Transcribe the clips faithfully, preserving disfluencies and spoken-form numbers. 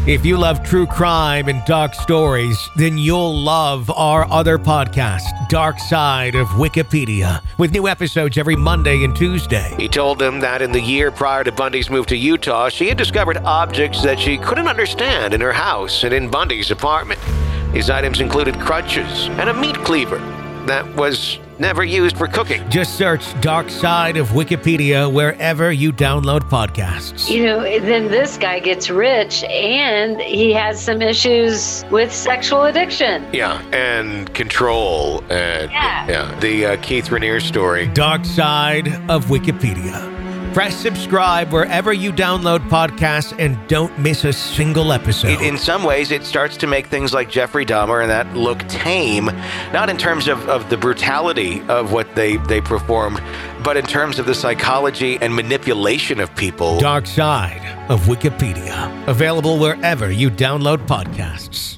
If you love true crime and dark stories, then you'll love our other podcast, Dark Side of Wikipedia, with new episodes every Monday and Tuesday. He told them that in the year prior to Bundy's move to Utah, she had discovered objects that she couldn't understand in her house and in Bundy's apartment. These items included crutches and a meat cleaver that was never used for cooking. Just search Dark Side of Wikipedia wherever you download podcasts. You know, then this guy gets rich and he has some issues with sexual addiction. Yeah, and control. And yeah. yeah the uh, Keith Raniere story. Dark Side of Wikipedia. Press subscribe wherever you download podcasts and don't miss a single episode. It, in some ways, it starts to make things like Jeffrey Dahmer and that look tame, not in terms of, of the brutality of what they, they performed, but in terms of the psychology and manipulation of people. Dark Side of Wikipedia. Available wherever you download podcasts.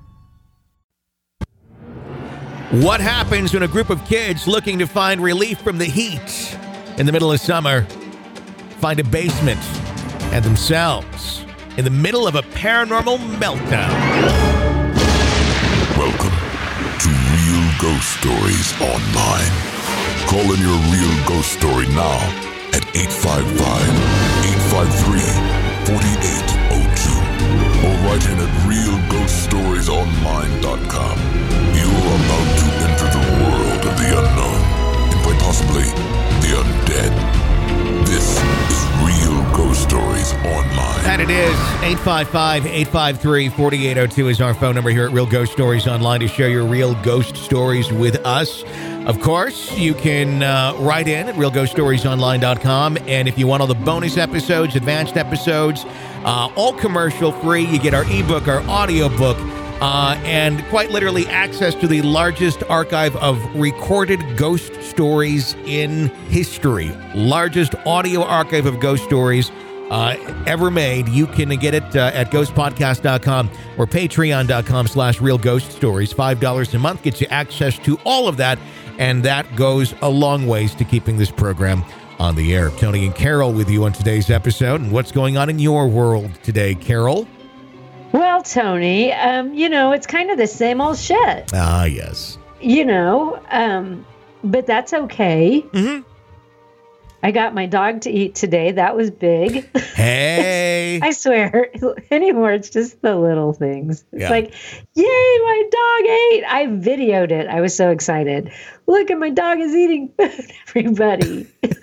What happens when a group of kids looking to find relief from the heat in the middle of summer find a basement and themselves in the middle of a paranormal meltdown? Welcome to Real Ghost Stories Online. Call in your real ghost story now at eight five five, eight five three, four eight zero two or write in at real ghost stories online dot com. You are about to enter the world of the unknown and quite possibly the undead. This is Real Ghost Stories Online. And it is eight five five, eight five three, four eight zero two is our phone number here at Real Ghost Stories Online to share your real ghost stories with us. Of course, you can uh, write in at real ghost stories online dot com. And if you want all the bonus episodes, advanced episodes, uh, all commercial free, you get our ebook, our audiobook, uh, and quite literally access to the largest archive of recorded ghost stories in history. Largest audio archive of ghost stories uh, ever made. You can get it uh, at ghost podcast dot com or patreon dot com slash real ghost stories. five dollars a month gets you access to all of that, and that goes a long ways to keeping this program on the air. Tony and Carol with you on today's episode. And what's going on in your world today, Carol? Well, Tony, um, you know, it's kind of the same old shit. Ah, yes. You know, um, but that's okay. Mm-hmm. I got my dog to eat today. That was big. Hey. I swear, anymore, it's just the little things. It's Yeah. like, yay, my dog ate. I videoed it. I was so excited. Look at my dog is eating food, everybody.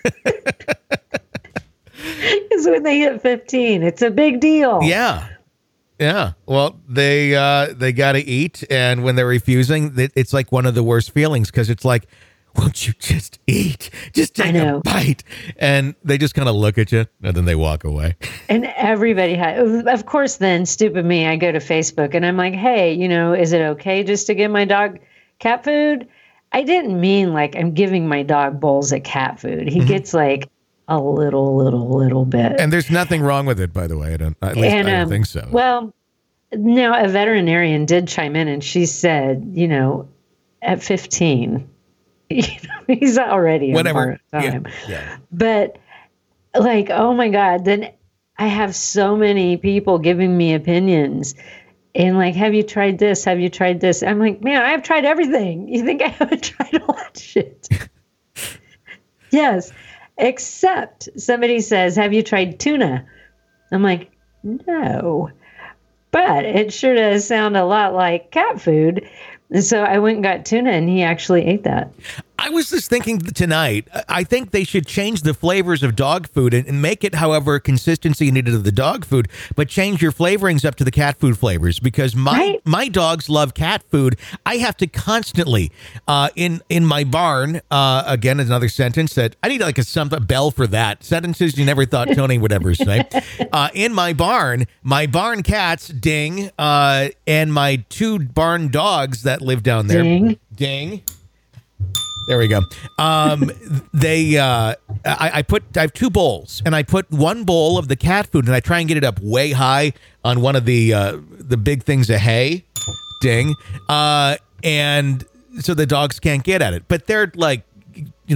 Because when they hit fifteen, it's a big deal. Yeah. Yeah. Well, they uh, they got to eat. And when they're refusing, it's like one of the worst feelings because it's like, won't you just eat? Just take a bite. And they just kind of look at you and then they walk away. And everybody had, of course, then stupid me, I go to Facebook and I'm like, hey, you know, is it okay just to give my dog cat food? I didn't mean like I'm giving my dog bowls of cat food. He mm-hmm. gets like a little, little, little bit. And there's nothing wrong with it, by the way. I don't, at least and, I don't um, think so. Well, now a veterinarian did chime in and she said, you know, at fifteen, you know, he's already whatever on time. Yeah. Yeah. But like, oh my God, then I have so many people giving me opinions and like, have you tried this? Have you tried this? I'm like, man, I've tried everything. You think I haven't tried all that shit? Yes. Except somebody says, have you tried tuna? I'm like, no. But it sure does sound a lot like cat food. And so I went and got tuna, and he actually ate that. I was just thinking tonight, I think they should change the flavors of dog food and, and make it, however, consistency needed of the dog food, but change your flavorings up to the cat food flavors because my right? my dogs love cat food. I have to constantly, uh, in, in my barn, uh, again, another sentence that I need like a, some, a bell for that. Sentences you never thought Tony would ever say. Uh, in my barn, my barn cats, Ding, uh, and my two barn dogs that live down there. Ding. Ding. There we go. Um, they, uh, I, I put, I have two bowls, and I put one bowl of the cat food, and I try and get it up way high on one of the, uh, the big things of hay. Ding. Uh, and so the dogs can't get at it, but they're like, you know,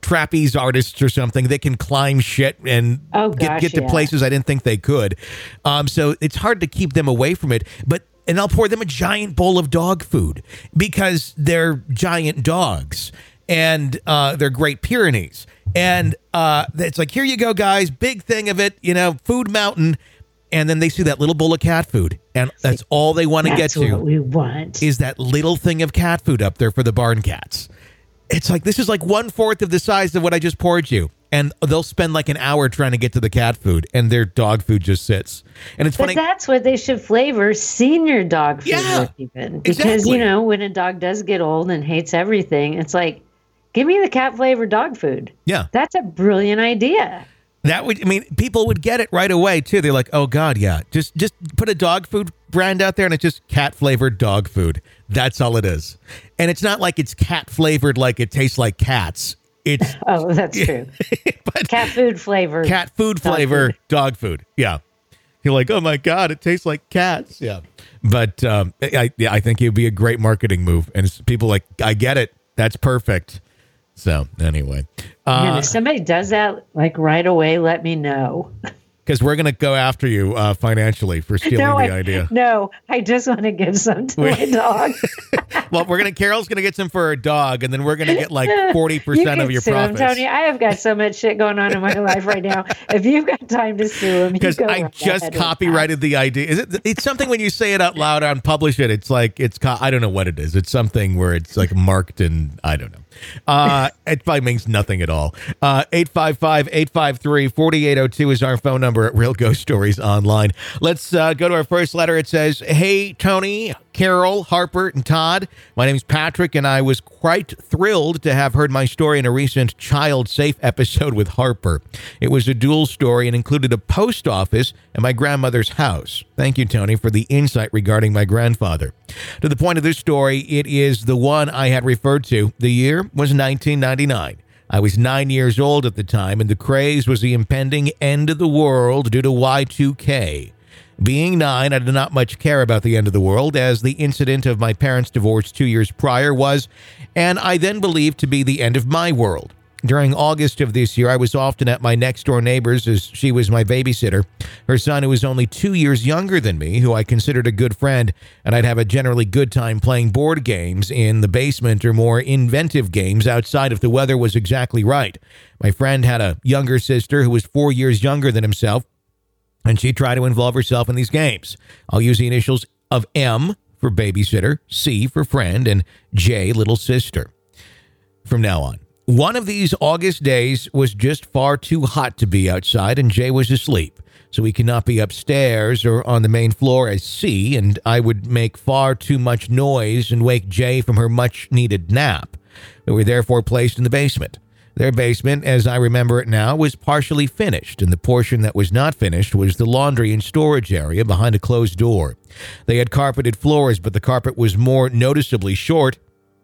trapeze artists or something. They can climb shit and Oh, get, gosh, get to yeah. places I didn't think they could. Um, so it's hard to keep them away from it. But and I'll pour them a giant bowl of dog food because they're giant dogs and uh, they're Great Pyrenees. And uh, it's like, here you go, guys. Big thing of it, you know, food mountain. And then they see that little bowl of cat food. And that's all they want to get That's to what we want. is that little thing of cat food up there for the barn cats. It's like, this is like one fourth of the size of what I just poured you. And they'll spend like an hour trying to get to the cat food, and their dog food just sits. And it's But funny. that's what they should flavor senior dog food Yeah, with even. Because, exactly. you know, when a dog does get old and hates everything, it's like, give me the cat flavored dog food. Yeah. That's a brilliant idea. That would, I mean, people would get it right away too. They're like, oh God, yeah. Just just put a dog food brand out there and it's just cat flavored dog food. That's all it is. And it's not like it's cat flavored like it tastes like cats. It's Oh, that's true. but Cat food flavor. cat food dog flavor food. dog food. Yeah. You're like, oh my God, it tastes like cats. Yeah. But um, I, yeah, I think it would be a great marketing move. And it's, people like, I get it. That's perfect. So anyway, And uh, if somebody does that, like right away, let me know. because we're going to go after you uh, financially for stealing No, the I, idea. no, I just want to give some to my dog. Well, we're gonna Carol's gonna get some for her dog, and then we're gonna get like forty You percent can of your sue him, profits. Tony. I have got so much shit going on in my life right now. If you've got time to sue him, you Because go I right just ahead with copyrighted the idea. Is it? It's something when you say it out loud and publish it. It's like it's. Co- I don't know what it is. It's something where it's like marked and I don't know. Uh, it probably means nothing at all. Uh, eight five five, eight five three, four eight zero two is our phone number at Real Ghost Stories Online. Let's uh, go to our first letter. It says, "Hey Tony, Carol, Harper, and Todd. My name is Patrick, and I was quite thrilled to have heard my story in a recent Child Safe episode with Harper. It was a dual story and included a post office and my grandmother's house. Thank you, Tony, for the insight regarding my grandfather. To the point of this story, it is the one I had referred to. The year was nineteen ninety-nine. I was nine years old at the time, and the craze was the impending end of the world due to Y two K. Being nine, I did not much care about the end of the world, as the incident of my parents' divorce two years prior was, and I then believed to be the end of my world. During August of this year, I was often at my next-door neighbor's as she was my babysitter. Her son, who was only two years younger than me, who I considered a good friend, and I'd have a generally good time playing board games in the basement or more inventive games outside if the weather was exactly right. My friend had a younger sister who was four years younger than himself, and she tried to involve herself in these games. I'll use the initials of M for babysitter, C for friend, and J, little sister. From now on. One of these August days was just far too hot to be outside, and Jay was asleep, so he could not be upstairs or on the main floor as C, and I would make far too much noise and wake Jay from her much-needed nap. We were therefore placed in the basement. Their basement, as I remember it now, was partially finished, and the portion that was not finished was the laundry and storage area behind a closed door. They had carpeted floors, but the carpet was more noticeably short,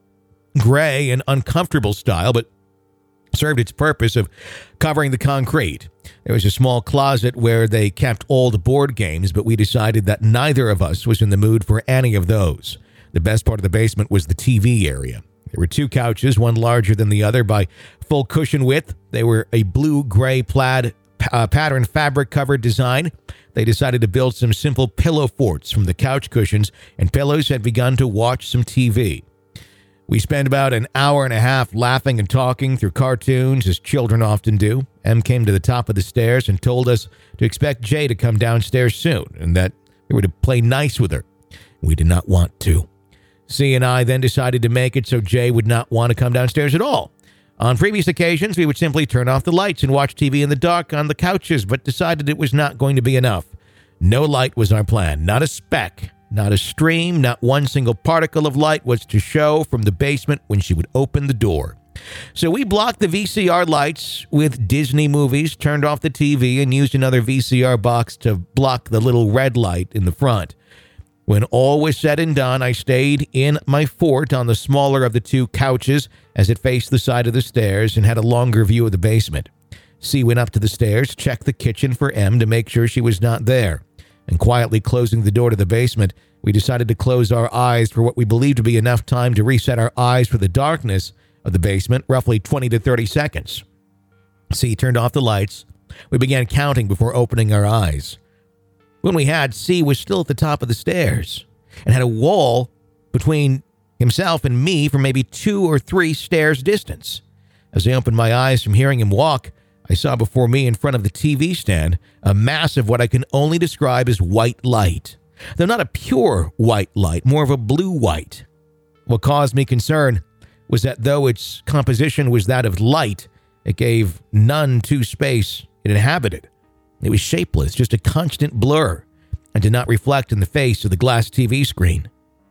gray and uncomfortable style, but served its purpose of covering the concrete. There was a small closet where they kept all the board games, but we decided that neither of us was in the mood for any of those. The best part of the basement was the T V area. There were two couches, one larger than the other by full cushion width. They were a blue-gray plaid uh, pattern fabric-covered design. They decided to build some simple pillow forts from the couch cushions, and pillows had begun to watch some T V. We spent about an hour and a half laughing and talking through cartoons, as children often do. Em came to the top of the stairs and told us to expect Jay to come downstairs soon, and that we were to play nice with her. We did not want to. C and I then decided to make it so Jay would not want to come downstairs at all. On previous occasions, we would simply turn off the lights and watch T V in the dark on the couches, but decided it was not going to be enough. No light was our plan, not a speck. Not a stream, not one single particle of light was to show from the basement when she would open the door. So we blocked the V C R lights with Disney movies, turned off the T V, and used another V C R box to block the little red light in the front. When all was said and done, I stayed in my fort on the smaller of the two couches as it faced the side of the stairs and had a longer view of the basement. C went up to the stairs, checked the kitchen for M to make sure she was not there. And quietly closing the door to the basement, we decided to close our eyes for what we believed to be enough time to reset our eyes for the darkness of the basement, roughly twenty to thirty seconds. C turned off the lights. We began counting before opening our eyes. When we had, C was still at the top of the stairs and had a wall between himself and me for maybe two or three stairs distance. As I opened my eyes from hearing him walk, I saw before me in front of the T V stand a mass of what I can only describe as white light. Though not a pure white light, more of a blue-white. What caused me concern was that though its composition was that of light, it gave none to space it inhabited. It was shapeless, just a constant blur, and did not reflect in the face of the glass T V screen.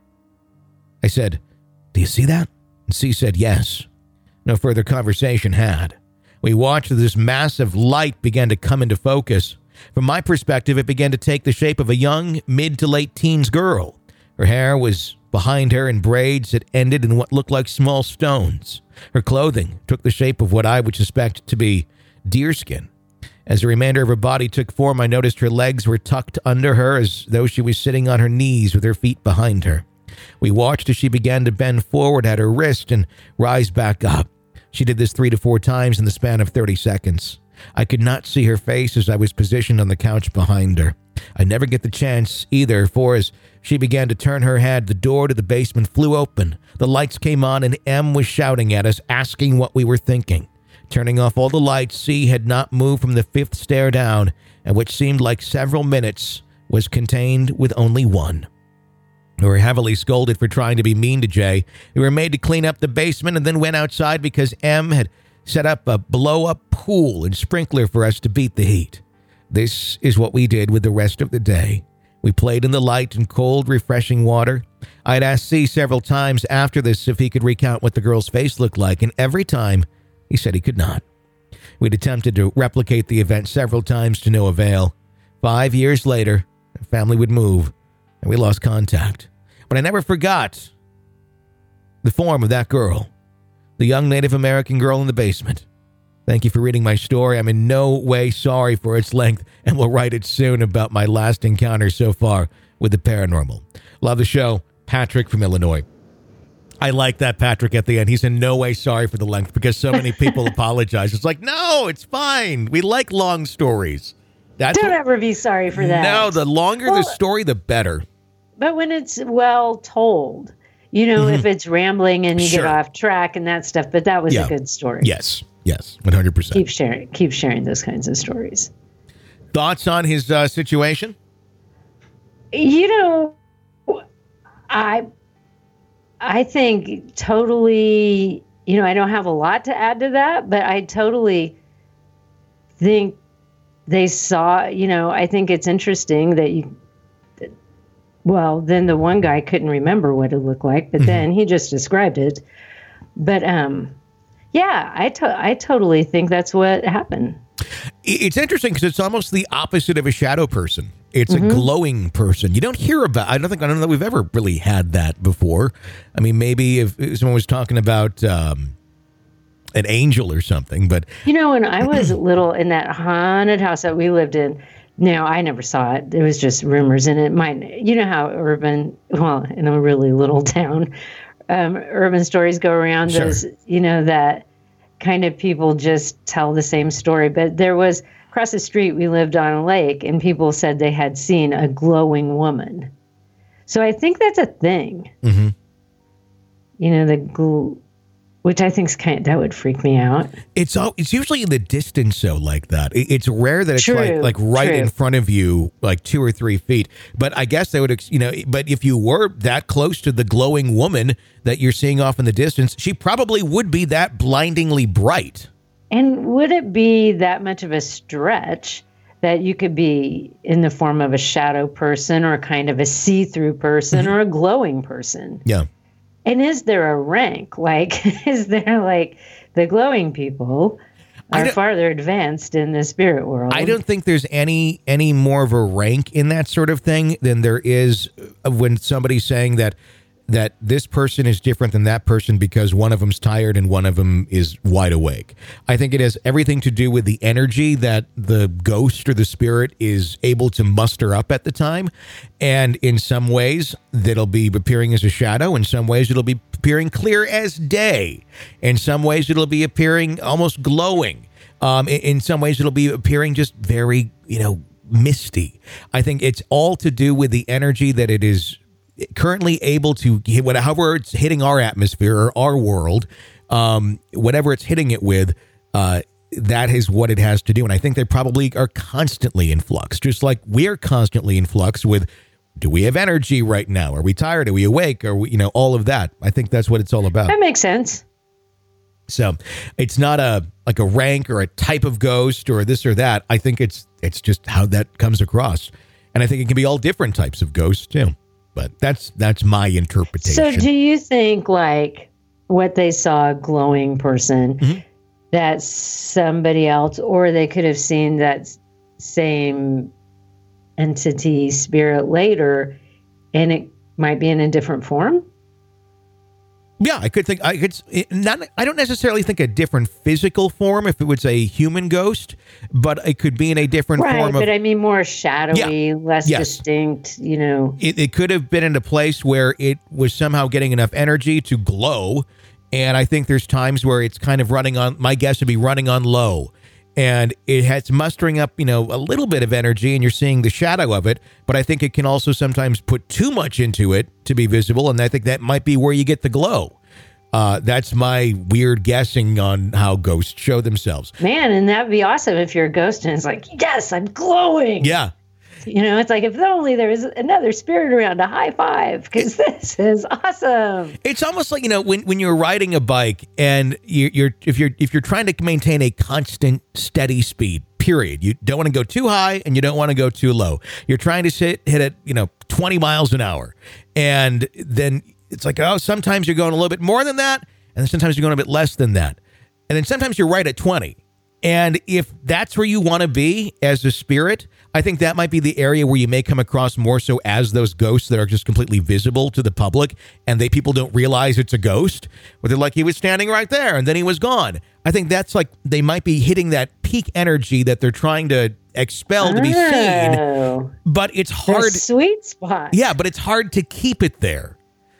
I said, "Do you see that?" And C said yes. No further conversation had. We watched as this massive light began to come into focus. From my perspective, it began to take the shape of a young, mid to late teens girl. Her hair was behind her in braids that ended in what looked like small stones. Her clothing took the shape of what I would suspect to be deerskin. As the remainder of her body took form, I noticed her legs were tucked under her as though she was sitting on her knees with her feet behind her. We watched as she began to bend forward at her wrist and rise back up. She did this three to four times in the span of thirty seconds. I could not see her face as I was positioned on the couch behind her. I never get the chance either, for as she began to turn her head, the door to the basement flew open. The lights came on and M was shouting at us, asking what we were thinking. Turning off all the lights, C had not moved from the fifth stair down, and which seemed like several minutes was contained with only one. We were heavily scolded for trying to be mean to Jay. We were made to clean up the basement and then went outside because M had set up a blow-up pool and sprinkler for us to beat the heat. This is what we did with the rest of the day. We played in the light and cold, refreshing water. I had asked C several times after this if he could recount what the girl's face looked like, and every time he said he could not. We'd attempted to replicate the event several times to no avail. Five years later, the family would move, and we lost contact. But I never forgot the form of that girl, the young Native American girl in the basement. Thank you for reading my story. I'm in no way sorry for its length, and will write it soon about my last encounter so far with the paranormal. Love the show. Patrick from Illinois. I like that, Patrick, at the end. He's in no way sorry for the length because so many people apologize. It's like, no, it's fine. We like long stories. That's Don't what, ever be sorry for that. No, the longer well, the story, the better. But when it's well told, you know, mm-hmm. if it's rambling and you sure. get off track and that stuff, but that was yeah. a good story. Yes, yes, one hundred percent. Keep sharing, keep sharing those kinds of stories. Thoughts on his uh, situation? You know, I, I think totally, you know, I don't have a lot to add to that, but I totally think they saw, you know, I think it's interesting that you, well, then the one guy couldn't remember what it looked like, but mm-hmm. then he just described it. But, um, yeah, I, to- I totally think that's what happened. It's interesting because it's almost the opposite of a shadow person. It's mm-hmm. a glowing person. You don't hear about, I don't think, I don't know that we've ever really had that before. I mean, maybe if someone was talking about um, an angel or something, but. You know, when I was little in that haunted house that we lived in, no, I never saw it. It was just rumors, and it might, you know how urban, well, in a really little town, um, urban stories go around. Sure. Those, you know, that kind of people just tell the same story. But there was, across the street, we lived on a lake, and people said they had seen a glowing woman. So I think that's a thing. Mm-hmm. You know, the gl- which I think is kind of, that would freak me out. It's all, it's usually in the distance, though, like that. It, it's rare that it's true, like like right true. in front of you, like two or three feet. But I guess they would, you know, but if you were that close to the glowing woman that you're seeing off in the distance, she probably would be that blindingly bright. And would it be that much of a stretch that you could be in the form of a shadow person or kind of a see-through person mm-hmm. or a glowing person? Yeah. And is there a rank? Like, is there like the glowing people are farther advanced in the spirit world? I don't think there's any any more of a rank in that sort of thing than there is when somebody's saying that that this person is different than that person because one of them's tired and one of them is wide awake. I think it has everything to do with the energy that the ghost or the spirit is able to muster up at the time. And in some ways, that'll be appearing as a shadow. In some ways, it'll be appearing clear as day. In some ways, it'll be appearing almost glowing. Um, in, in some ways, it'll be appearing just very, you know, misty. I think it's all to do with the energy that it is currently able to hit, however it's hitting our atmosphere or our world, um, whatever it's hitting it with, uh, that is what it has to do. And I think they probably are constantly in flux, just like we are constantly in flux with, do we have energy right now? Are we tired? Are we awake? Are we, you know, all of that. I think that's what it's all about. That makes sense. So it's not a like a rank or a type of ghost or this or that. I think it's it's just how that comes across. And I think it can be all different types of ghosts too. But that's that's my interpretation. So do you think like what they saw, a glowing person, mm-hmm. that's somebody else, or they could have seen that same entity spirit later and it might be in a different form? Yeah, I could think I could not. I don't necessarily think a different physical form if it was a human ghost, but it could be in a different right, form. Right, but of, I mean more shadowy, yeah, less yes. distinct. You know, it, it could have been in a place where it was somehow getting enough energy to glow, and I think there's times where it's kind of running on. My guess would be running on low. And it has mustering up, you know, a little bit of energy and you're seeing the shadow of it. But I think it can also sometimes put too much into it to be visible. And I think that might be where you get the glow. Uh, that's my weird guessing on how ghosts show themselves. Man, and that'd be awesome if you're a ghost and it's like, yes, I'm glowing. Yeah. You know, it's like, if only there was another spirit around, a high five, because this is awesome. It's almost like, you know, when, when you're riding a bike and you're, you're if you're if you're trying to maintain a constant, steady speed, period. You don't want to go too high and you don't want to go too low. You're trying to sit, hit at, you know, twenty miles an hour. And then it's like, oh, sometimes you're going a little bit more than that. And then sometimes you're going a bit less than that. And then sometimes you're right at twenty. And if that's where you want to be as a spirit, I think that might be the area where you may come across more so as those ghosts that are just completely visible to the public and they people don't realize it's a ghost. But they're like, he was standing right there and then he was gone. I think that's like they might be hitting that peak energy that they're trying to expel to be oh, seen. But it's hard. The sweet spot. Yeah, but it's hard to keep it there.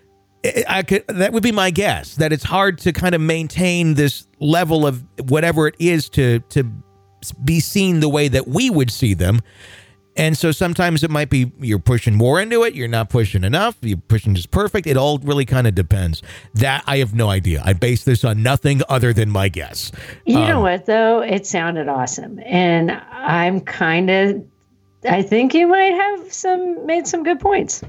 I could, that would be my guess, that it's hard to kind of maintain this level of whatever it is to to be seen the way that we would see them. And so sometimes it might be you're pushing more into it, you're not pushing enough, you're pushing just perfect. It all really kind of depends. That I have no idea. I base this on nothing other than my guess. You um, know what, though? It sounded awesome. And I'm kind of, I think you might have some made some good points.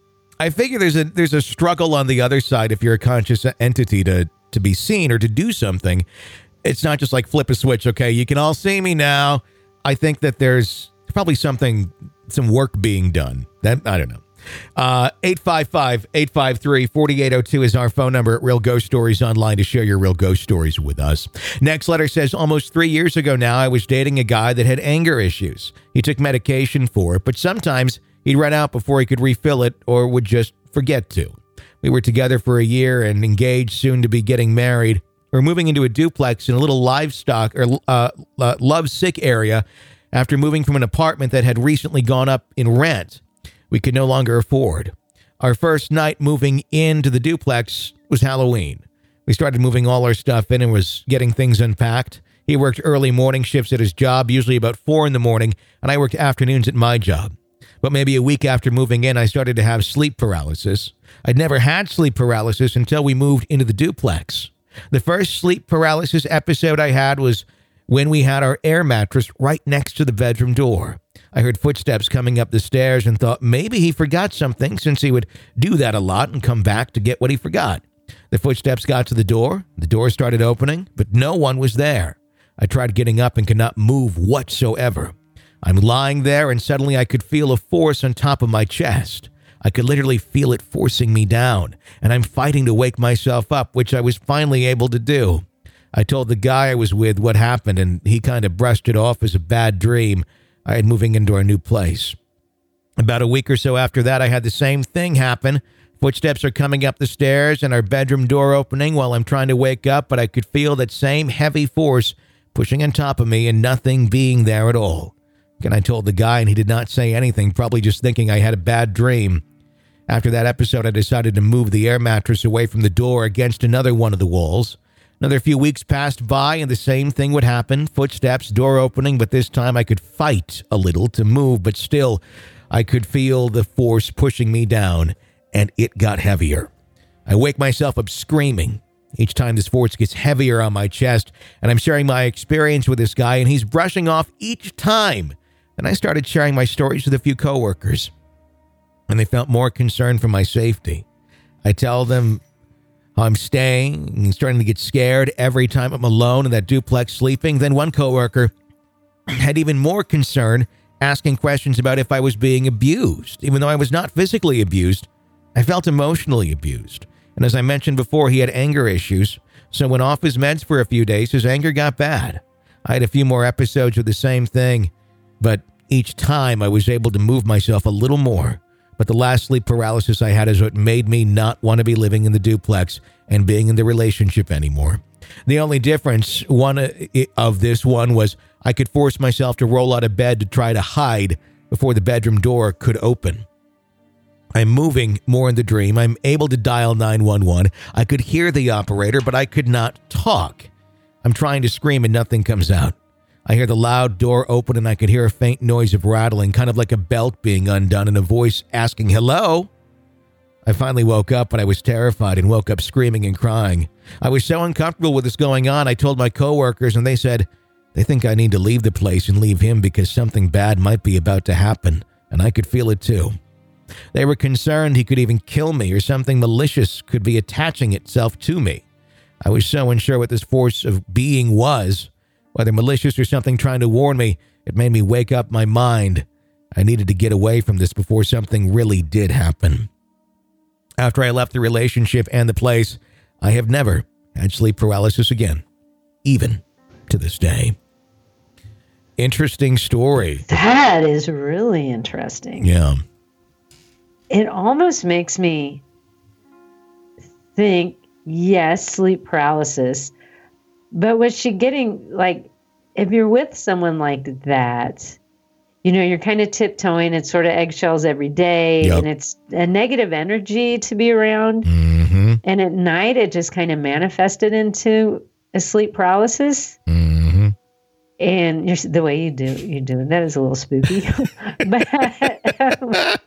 I figure there's a there's a struggle on the other side if you're a conscious entity to to be seen or to do something. It's not just like flip a switch. Okay, you can all see me now. I think that there's probably something, some work being done. That I don't know. Uh, eight five five, eight five three, four eight zero two is our phone number at Real Ghost Stories Online to share your real ghost stories with us. Next letter says, almost three years ago now, I was dating a guy that had anger issues. He took medication for it, but sometimes he'd run out before he could refill it or would just forget to. We were together for a year and engaged, soon to be getting married. We're moving into a duplex in a little livestock or uh, uh, love-sick area after moving from an apartment that had recently gone up in rent. We could no longer afford. Our first night moving into the duplex was Halloween. We started moving all our stuff in and was getting things unpacked. He worked early morning shifts at his job, usually about four in the morning, and I worked afternoons at my job. But maybe a week after moving in, I started to have sleep paralysis. I'd never had sleep paralysis until we moved into the duplex. The first sleep paralysis episode I had was when we had our air mattress right next to the bedroom door. I heard footsteps coming up the stairs and thought maybe he forgot something since he would do that a lot and come back to get what he forgot. The footsteps got to the door. The door started opening, but no one was there. I tried getting up and could not move whatsoever. I'm lying there and suddenly I could feel a force on top of my chest. I could literally feel it forcing me down, and I'm fighting to wake myself up, which I was finally able to do. I told the guy I was with what happened, and he kind of brushed it off as a bad dream I had moving into our new place. About a week or so after that, I had the same thing happen. Footsteps are coming up the stairs and our bedroom door opening while I'm trying to wake up, but I could feel that same heavy force pushing on top of me and nothing being there at all. And I told the guy and he did not say anything, probably just thinking I had a bad dream. After that episode, I decided to move the air mattress away from the door against another one of the walls. Another few weeks passed by and the same thing would happen. Footsteps, door opening, but this time I could fight a little to move, but still I could feel the force pushing me down and it got heavier. I wake myself up screaming. Each time this force gets heavier on my chest and I'm sharing my experience with this guy and he's brushing off each time. And I started sharing my stories with a few coworkers, and they felt more concerned for my safety. I tell them how I'm staying and starting to get scared every time I'm alone in that duplex sleeping. Then one coworker had even more concern, asking questions about if I was being abused. Even though I was not physically abused, I felt emotionally abused. And as I mentioned before, he had anger issues. So when off his meds for a few days, his anger got bad. I had a few more episodes of the same thing, but each time I was able to move myself a little more. But the last sleep paralysis I had is what made me not want to be living in the duplex and being in the relationship anymore. The only difference one of this one was I could force myself to roll out of bed to try to hide before the bedroom door could open. I'm moving more in the dream. I'm able to dial nine one one. I could hear the operator, but I could not talk. I'm trying to scream and nothing comes out. I hear the loud door open and I could hear a faint noise of rattling, kind of like a belt being undone and a voice asking, hello? I finally woke up, but I was terrified and woke up screaming and crying. I was so uncomfortable with this going on, I told my coworkers and they said they think I need to leave the place and leave him because something bad might be about to happen, and I could feel it too. They were concerned he could even kill me or something malicious could be attaching itself to me. I was so unsure what this force of being was. Whether malicious or something trying to warn me, it made me wake up my mind. I needed to get away from this before something really did happen. After I left the relationship and the place, I have never had sleep paralysis again, even to this day. Interesting story. That is really interesting. Yeah. It almost makes me think, yes, sleep paralysis. But was she getting, like, if you're with someone like that, you know, you're kind of tiptoeing, it's sort of eggshells every day, yep. and it's a negative energy to be around. Mm-hmm. And at night, it just kind of manifested into a sleep paralysis. Mm-hmm. And you're, the way you do you're doing that is a little spooky. but,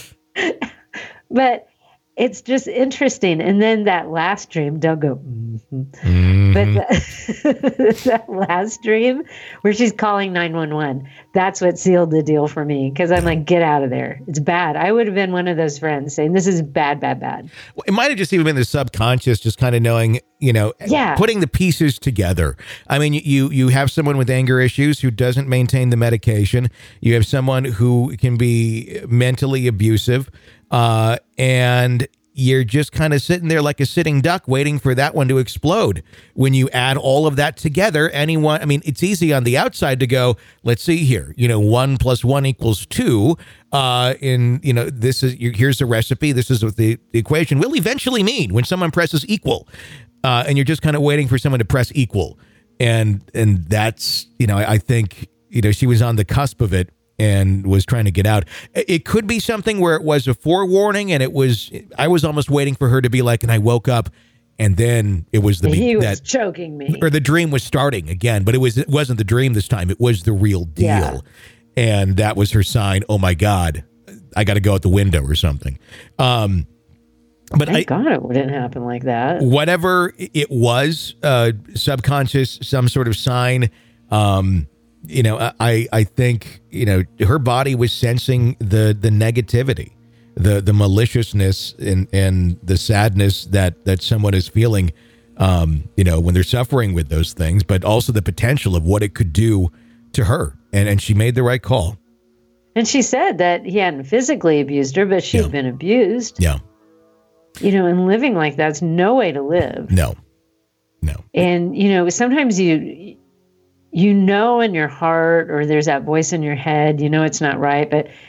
but it's just interesting. And then that last dream, don't go, mm-hmm. Mm-hmm. But the, that last dream where she's calling nine one one, that's what sealed the deal for me. Because I'm like, get out of there. It's bad. I would have been one of those friends saying, this is bad, bad, bad. Well, it might have just even been the subconscious, just kind of knowing, you know, yeah. putting the pieces together. I mean, you you have someone with anger issues who doesn't maintain the medication. You have someone who can be mentally abusive. Uh, and you're just kind of sitting there like a sitting duck waiting for that one to explode. When you add all of that together, anyone, I mean, it's easy on the outside to go, let's see here, you know, one plus one equals two. Uh, in, you know, this is, here's the recipe. This is what the, the equation will eventually mean when someone presses equal. Uh, and you're just kind of waiting for someone to press equal. And, and that's, you know, I, I think, you know, she was on the cusp of it and was trying to get out. It could be something where it was a forewarning and it was, I was almost waiting for her to be like, and I woke up and then it was the, he was that, choking me. Or the dream was starting again, but it was, it wasn't the dream this time. It was the real deal. Yeah. And that was her sign. Oh my God, I got to go out the window or something. Um, But Thank I, God it wouldn't happen like that. Whatever it was, uh, subconscious, some sort of sign, um, you know, I, I think, you know, her body was sensing the, the negativity, the, the maliciousness and, and the sadness that, that someone is feeling, um, you know, when they're suffering with those things, but also the potential of what it could do to her. And, and she made the right call. And she said that he hadn't physically abused her, but she'd Yeah. been abused. Yeah. You know, and living like that's no way to live. No, no. And, you know, sometimes you, you know, in your heart, or there's that voice in your head, you know, it's not right, but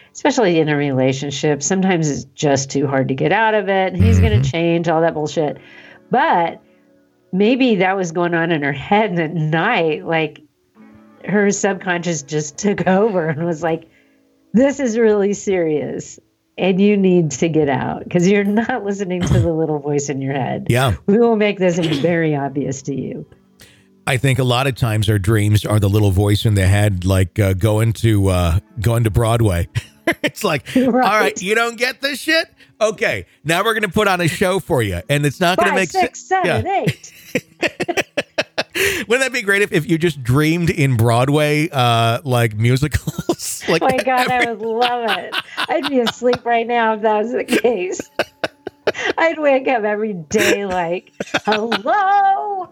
especially in a relationship. Sometimes it's just too hard to get out of it. And he's mm-hmm. going to change, all that bullshit. But maybe that was going on in her head, and at night, like her subconscious just took over and was like, this is really serious and you need to get out because you're not listening to the little voice in your head. Yeah. We will make this very obvious to you. I think a lot of times our dreams are the little voice in the head, like uh, going to uh, going to Broadway. It's like, right. All right, you don't get this shit? Okay, now we're going to put on a show for you, and it's not going to make six, se- seven, yeah. eight. Wouldn't that be great if, if you just dreamed in Broadway, uh, like musicals? Like oh my God, every- I would love it. I'd be asleep right now if that was the case. I'd wake up every day like, hello.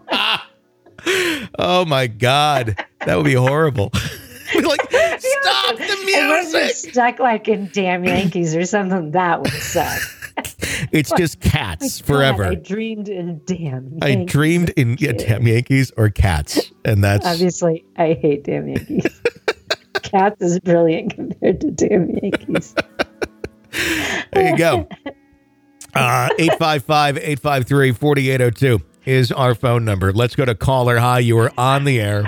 Oh my God, that would be horrible. Like, stop the music. Unless you're stuck like in Damn Yankees or something, that would suck. It's just Cats forever. God, I dreamed in Damn Yankees. I dreamed in yeah, Damn Yankees or Cats, and that's obviously I hate Damn Yankees. Cats is brilliant compared to Damn Yankees. There you go. Uh, eight five five, eight five three, four eight zero two is our phone number. Let's go to caller. Hi, you are on the air.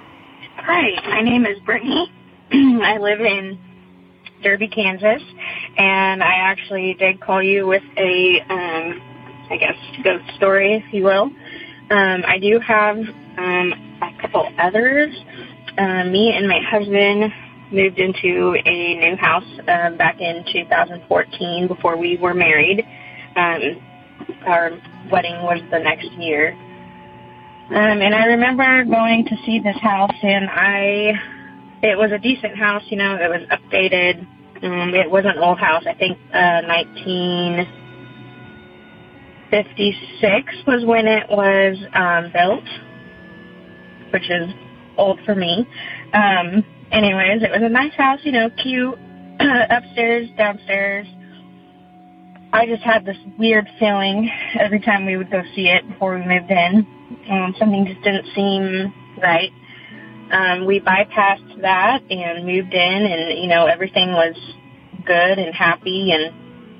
Hi, my name is Brittany. I live in Derby, Kansas, and I actually did call you with a, um, I guess, ghost story, if you will. Um, I do have um, a couple others. Uh, me and my husband moved into a new house uh, back in two thousand fourteen before we were married. Um, our wedding was the next year. Um, and I remember going to see this house, and I, it was a decent house, you know, it was updated. Um, it was an old house. I think uh, nineteen fifty-six was when it was um, built, which is old for me. Um, anyways, it was a nice house, you know, cute, upstairs, downstairs. I just had this weird feeling every time we would go see it before we moved in. Um, something just didn't seem right. Um, we bypassed that and moved in, and, you know, everything was good and happy. And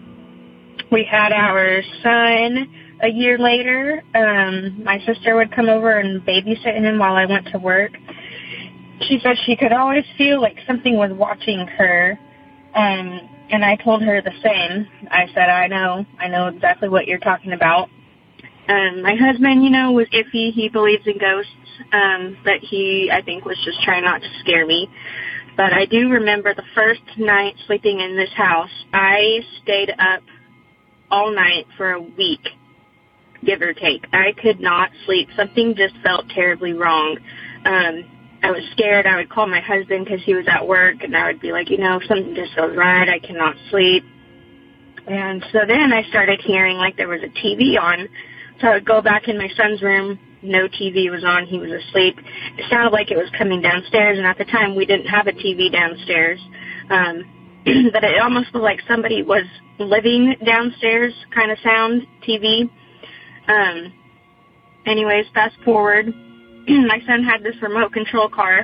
we had our son a year later. Um, my sister would come over and babysit him while I went to work. She said she could always feel like something was watching her. Um, and I told her the same. I said, I know. I know exactly what you're talking about. Um, my husband, you know, was iffy. He believes in ghosts, um, but he, I think, was just trying not to scare me. But I do remember the first night sleeping in this house, I stayed up all night for a week, give or take. I could not sleep. Something just felt terribly wrong. Um, I was scared. I would call my husband because he was at work, and I would be like, you know, something just feels right. I cannot sleep. And so then I started hearing like there was a T V on. So I would go back in my son's room. No T V was on. He was asleep. It sounded like it was coming downstairs, and at the time we didn't have a T V downstairs. Um, but it almost was like somebody was living downstairs kind of sound, T V. Um, anyways, fast forward. My son had this remote control car,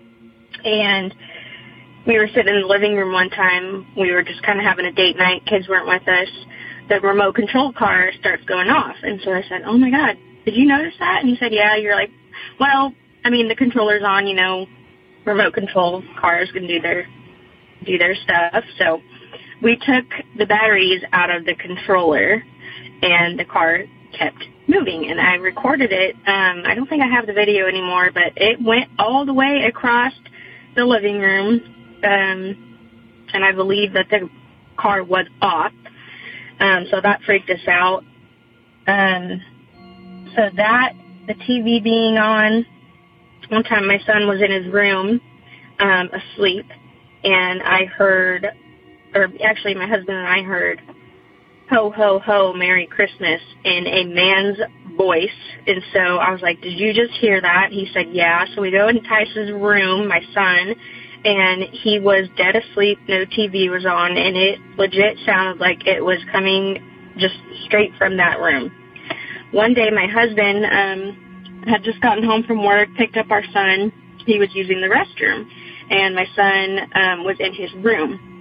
and we were sitting in the living room one time. We were just kind of having a date night. Kids weren't with us. The remote control car starts going off. And so I said, oh, my God, did you notice that? And he said, yeah. You're like, well, I mean, the controller's on, you know, remote control cars can do their do their stuff. So we took the batteries out of the controller, and the car kept moving. And I recorded it. Um, I don't think I have the video anymore, but it went all the way across the living room. Um, and I believe that the car was off. Um, so that freaked us out. Um, so that, the T V being on, one time my son was in his room, um, asleep, and I heard, or actually my husband and I heard, ho, ho, ho, Merry Christmas, in a man's voice. And so I was like, did you just hear that? He said, yeah. So we go in Tice's room, my son, and he was dead asleep. No T V was on, and it legit sounded like it was coming just straight from that room. One day, my husband um, had just gotten home from work, picked up our son. He was using the restroom, and my son um, was in his room.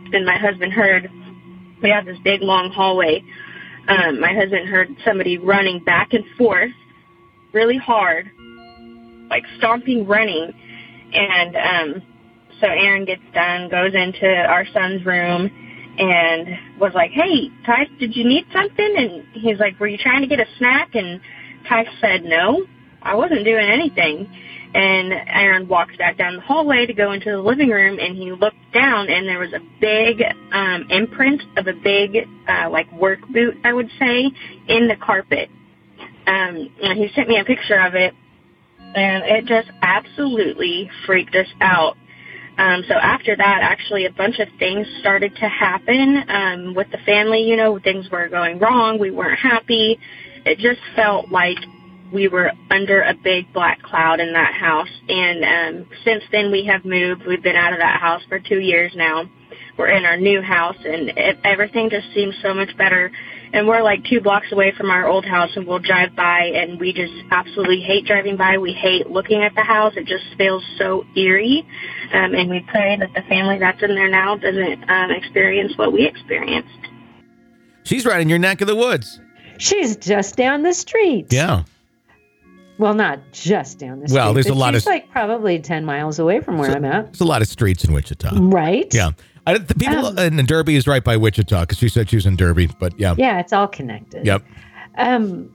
and my husband heard, we have this big long hallway. Um, my husband heard somebody running back and forth really hard, like stomping, running. And um, so Aaron gets done, goes into our son's room, and was like, hey, Ty, did you need something? And he's like, were you trying to get a snack? And Ty said, no, I wasn't doing anything. And Aaron walks back down the hallway to go into the living room, and he looked down, and there was a big um, imprint of a big, uh, like, work boot, I would say, in the carpet. Um, and he sent me a picture of it, and it just absolutely freaked us out. Um, so after that, actually, a bunch of things started to happen um, with the family. You know, things were going wrong. We weren't happy. It just felt like we were under a big black cloud in that house. And um, since then, we have moved. We've been out of that house for two years now. We're in our new house, and it, everything just seems so much better. And we're like two blocks away from our old house, and we'll drive by, and we just absolutely hate driving by. We hate looking at the house. It just feels so eerie. Um, and we pray that the family that's in there now doesn't um, experience what we experienced. She's right in your neck of the woods. She's just down the street. Yeah. Well, not just down the street. Well, there's a lot she's of... like probably ten miles away from where so, I'm at. There's a lot of streets in Wichita. Right? Yeah. I, the people um, in Derby is right by Wichita because she said she was in Derby, but yeah. Yeah, it's all connected. Yep. Um,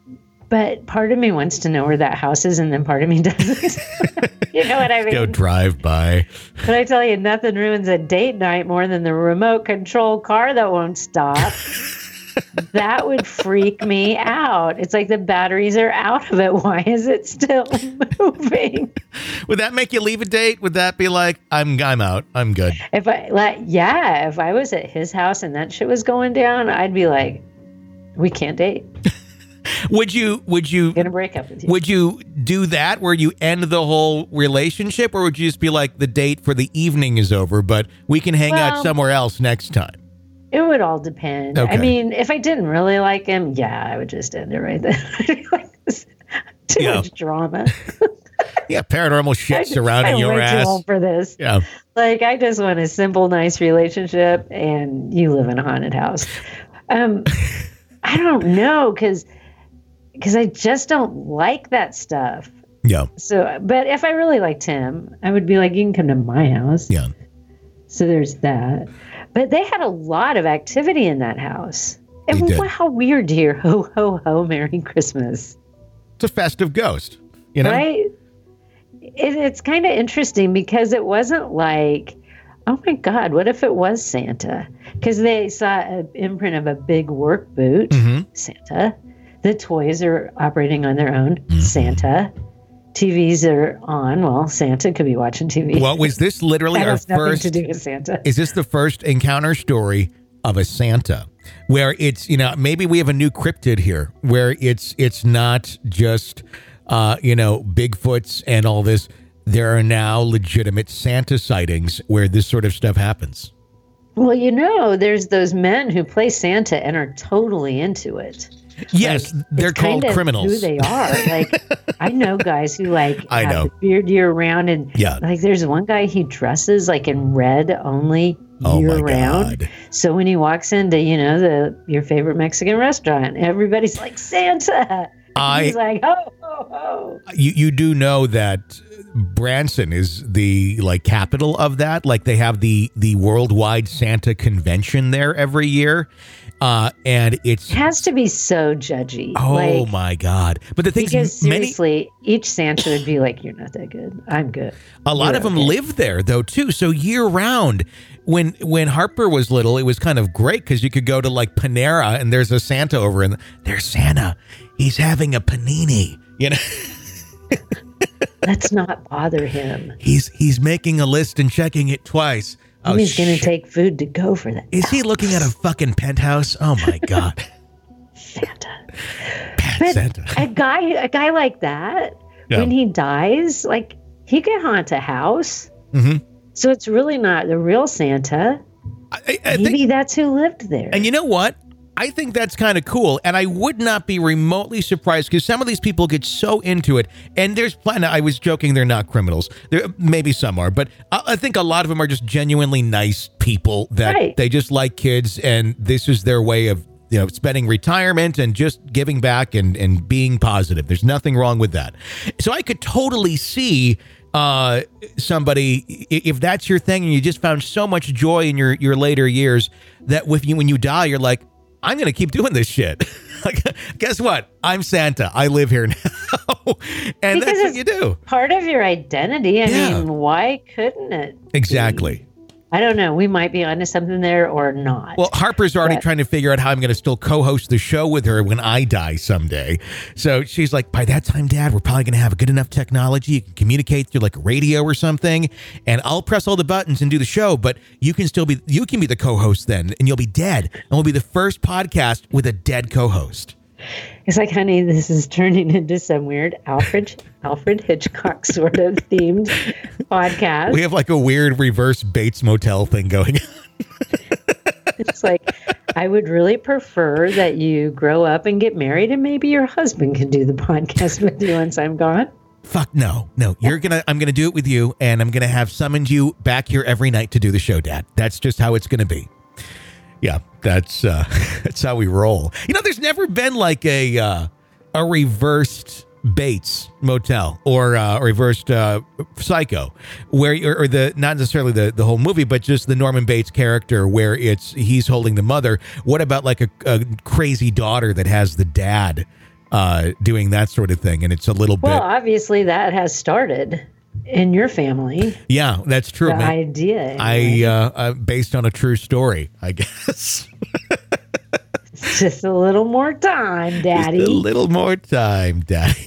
but part of me wants to know where that house is, and then part of me doesn't. You know what I mean? Go drive by. But I tell you, nothing ruins a date night more than the remote control car that won't stop. That would freak me out. It's like the batteries are out of it. Why is it still moving? Would that make you leave a date? Would that be like, I'm I'm out. I'm good. If I like, yeah, if I was at his house and that shit was going down, I'd be like, we can't date. Would you would you I'm gonna break up with you. Would you do that where you end the whole relationship, or would you just be like, the date for the evening is over, but we can hang Well, out somewhere else next time? It would all depend. Okay. I mean, if I didn't really like him, yeah, I would just end it right there. Like this, too Yeah. much drama. Yeah, paranormal shit I- surrounding I'm your way ass. Too old for this. Yeah. Like, I just want a simple, nice relationship, and you live in a haunted house. Um, I don't know, because because I just don't like that stuff. Yeah. So, but if I really liked him, I would be like, you can come to my house. Yeah. So there's that. But they had a lot of activity in that house. They And did. wow, how weird to hear ho, ho, ho, Merry Christmas. It's a festive ghost, you know? Right? It, it's kind of interesting because it wasn't like, oh my God, what if it was Santa? Because they saw an imprint of a big work boot, Mhm. Santa. The toys are operating on their own, Mm-hmm. Santa. T Vs are on. Well, Santa could be watching T V. Well, was this literally that our has nothing first? to do with Santa. Is this the first encounter story of a Santa, where it's, you know, maybe we have a new cryptid here, where it's it's not just uh, you know, Bigfoots and all this. There are now legitimate Santa sightings where this sort of stuff happens. Well, you know, there's those men who play Santa and are totally into it. Yes, Like, they're it's called kind of criminals. Who they are. Like, I know guys who like I have know. the beard year round, and Yeah. like there's one guy he dresses like in red only Oh year my round. God. So when he walks into, you know, the your favorite Mexican restaurant, everybody's like Santa. I- He's like ho ho ho. You you do know that Branson is the like capital of that. Like they have the the worldwide Santa convention there every year, uh, and it's It has to be so judgy. oh like, my God! But the thing because is, many seriously, each Santa would be like, "You're not that good. I'm good." a lot You're of them okay." live there though too. So year round. When when Harper was little, it was kind of great because you could go to like Panera and there's a Santa over, and there's Santa. He's having a panini. You know. Let's not bother him. He's he's making a list and checking it twice. Oh, And he's going to shit. take food to go for that. Is he looking at a fucking penthouse? Oh my God. Santa. Bad But Santa. a guy, a guy like that, Yeah. when he dies, like he could haunt a house. Mhm. So it's really not the real Santa. I, I Maybe think, that's who lived there. and you know what? I think that's kind of cool, and I would not be remotely surprised because some of these people get so into it, and there's plenty. I was joking, they're not criminals. There, maybe some are, but I, I think a lot of them are just genuinely nice people that Right. they just like kids, and this is their way of, you know, spending retirement and just giving back and, and being positive. There's nothing wrong with that. So I could totally see uh, somebody, i- if that's your thing and you just found so much joy in your, your later years that with you, when you die, you're like, I'm going to keep doing this shit. Like, guess what? I'm Santa. I live here now. And Because that's what it's you do. Part of your identity. I Yeah. mean, why couldn't it? be? Exactly. I don't know. We might be onto something there or not. Well, Harper's already But- trying to figure out how I'm going to still co-host the show with her when I die someday. So she's like, by that time, Dad, we're probably going to have a good enough technology. You can communicate through like radio or something, and I'll press all the buttons and do the show. But you can still be, you can be the co-host then, and you'll be dead, and we'll be the first podcast with a dead co-host. It's like, honey, this is turning into some weird Alfred Alfred Hitchcock sort of themed podcast. We have like a weird reverse Bates Motel thing going on. It's like, I would really prefer that you grow up and get married, and maybe your husband can do the podcast with you once I'm gone. Fuck no, no. You're gonna. I'm gonna do it with you, and I'm gonna have summoned you back here every night to do the show, Dad. That's just how it's gonna be. Yeah, that's uh, that's how we roll. You know, there's never been like a uh, a reversed Bates Motel or uh, reversed uh, Psycho, where or, or the not necessarily the the whole movie, but just the Norman Bates character where it's he's holding the mother. What about like a, a crazy daughter that has the dad uh, doing that sort of thing, and it's a little Well, bit. obviously that has started in your family. Yeah, that's true. The man. idea. I anyway. uh, uh, based on a true story, I guess. It's just a little more time, Daddy. Just a little more time, Daddy.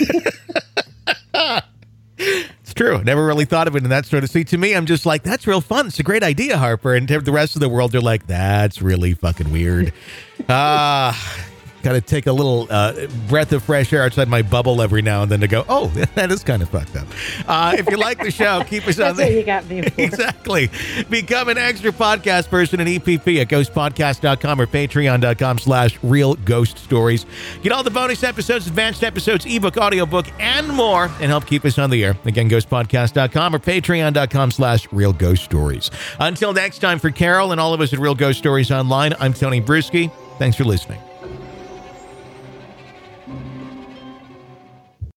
It's true. Never really thought of it in that sort of. See, to me, I'm just like, that's real fun. It's a great idea, Harper. And to the rest of the world, they're like, that's really fucking weird. Ah. Got to take a little uh, breath of fresh air outside my bubble every now and then to go, oh, that is kind of fucked up. Uh, if you like the show, keep us on That's what the. you got me for. Exactly. Become an extra podcast person at E P P at ghost podcast dot com or patreon.com slash real ghost stories. Get all the bonus episodes, advanced episodes, ebook, audiobook, and more, and help keep us on the air. Again, ghost podcast dot com or patreon.com slash real ghost stories. Until next time, for Carol and all of us at Real Ghost Stories Online, I'm Tony Bruschi. Thanks for listening.